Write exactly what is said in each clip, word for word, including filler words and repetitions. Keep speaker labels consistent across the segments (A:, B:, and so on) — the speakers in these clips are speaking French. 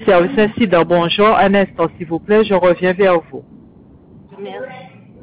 A: Service incident, bonjour. Un instant, s'il vous plaît, je reviens vers vous.
B: Merci.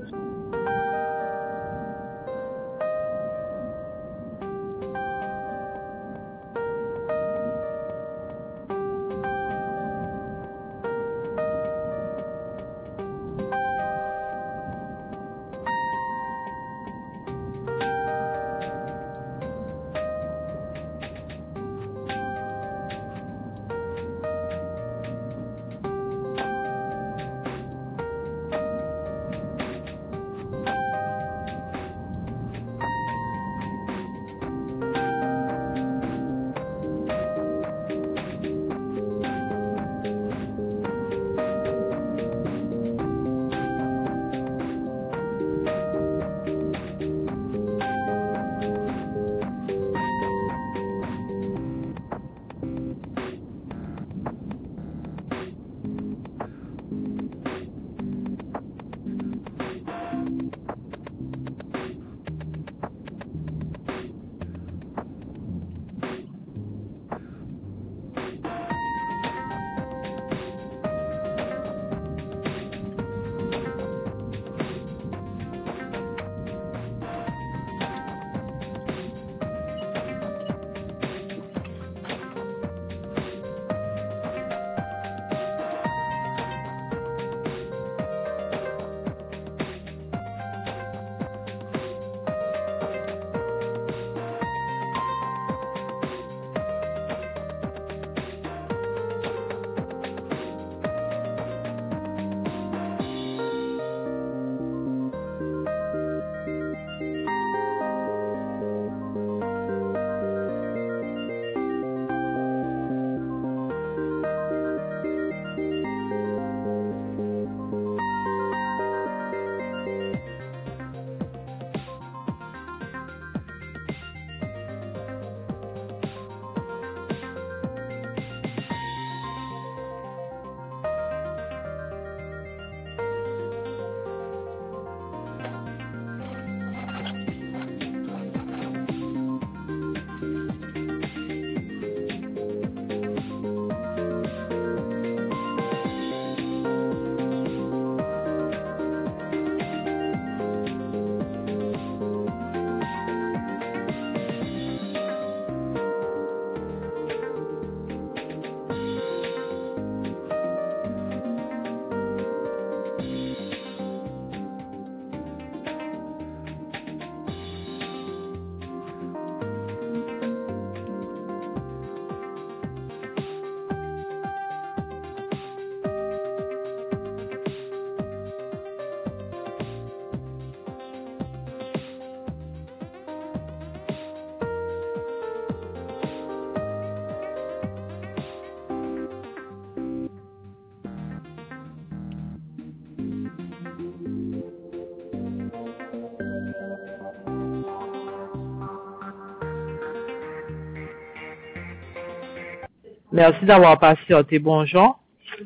A: Merci d'avoir patienté. Bonjour.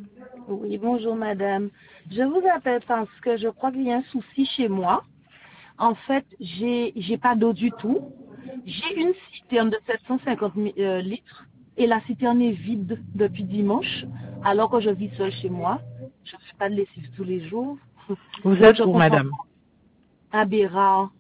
B: Oui, bonjour madame. Je vous appelle parce que je crois qu'il y a un souci chez moi. En fait, j'ai j'ai pas d'eau du tout. J'ai une citerne de sept cent cinquante euh, litres et la citerne est vide depuis dimanche, alors que je vis seule chez moi. Je ne fais pas de lessive tous les jours.
A: Vous
B: Donc,
A: êtes
B: je
A: où,
B: comprends
A: madame?
B: à Bérard,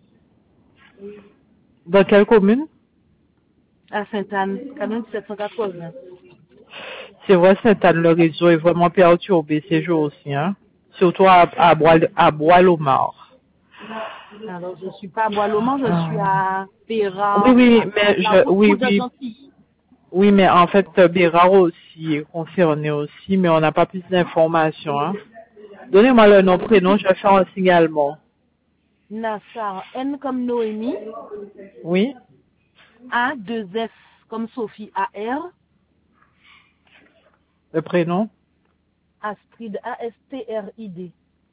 A: Dans quelle commune?
B: à Sainte-Anne, canal sept cent quatre-vingts.
A: C'est vrai, Sainte-Anne, le réseau est vraiment perturbé ces jours-ci, hein? Surtout à, à, Bois, à Bois-Lomar.
B: Alors, je suis pas à Bois-Lomar, je suis à
A: Oui,
B: Bérard,
A: oui,
B: à
A: mais
B: la
A: je,
B: route
A: oui,
B: de
A: oui,
B: Gentilly.
A: oui, mais en fait, Bérard aussi est concerné aussi, mais on n'a pas plus d'informations, hein? Donnez-moi le nom, prénom, je vais faire un signalement.
B: Nassar, N comme Noémie,
A: Oui?
B: A, deux F comme Sophie, A, R,
A: Le prénom?
B: Astrid, A, S, T, R, I, D.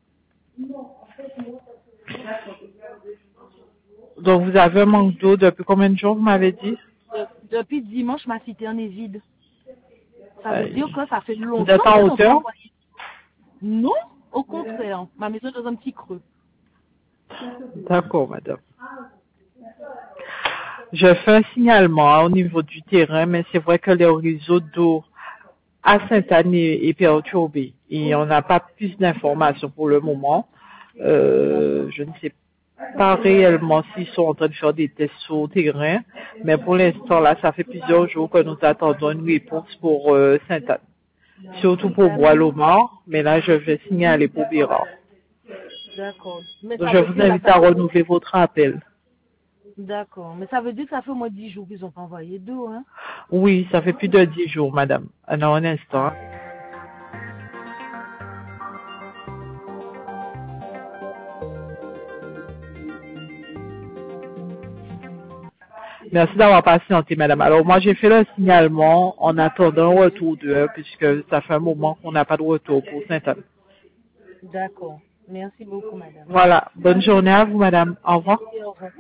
A: Donc, vous avez un manque d'eau depuis combien de jours, vous m'avez dit?
B: De- depuis dimanche, ma citerne est vide. Ça veut
A: Aïe.
B: dire que ça fait
A: Vous
B: longtemps
A: êtes en
B: qu'ils n'ont pas
A: hauteur?
B: envoyé. Non, au contraire, ma maison est dans un petit creux.
A: D'accord, madame. Je fais un signalement hein, au niveau du terrain, mais c'est vrai que les réseaux d'eau à Sainte-Anne et, et perturbé. Et on n'a pas plus d'informations pour le moment. Euh, je ne sais pas réellement s'ils sont en train de faire des tests sur le terrain, mais pour l'instant, là, ça fait plusieurs jours que nous attendons une réponse pour euh, Sainte-Anne. Surtout pour
B: Madame,
A: Bois-Lomar, mais là, je vais signaler pour Bérard.
B: d'accord. Mais
A: Donc,
B: ça
A: je
B: veut
A: vous
B: dire là,
A: invite
B: ça
A: à
B: fait...
A: renouveler votre appel.
B: D'accord. Mais ça veut dire que ça fait au moins dix jours qu'ils ont pas envoyé d'eau, hein?
A: Oui, ça fait plus de dix jours, madame. Alors, un instant.
B: Ah,
A: Merci d'avoir patienté, madame. Alors, moi, j'ai fait le signalement en attendant un retour d'eux, puisque ça fait un moment qu'on n'a pas de retour pour Sainte-Anne.
B: d'accord. Merci beaucoup, madame.
A: Voilà. Bonne journée à vous, madame. Au revoir.
B: Merci, au revoir.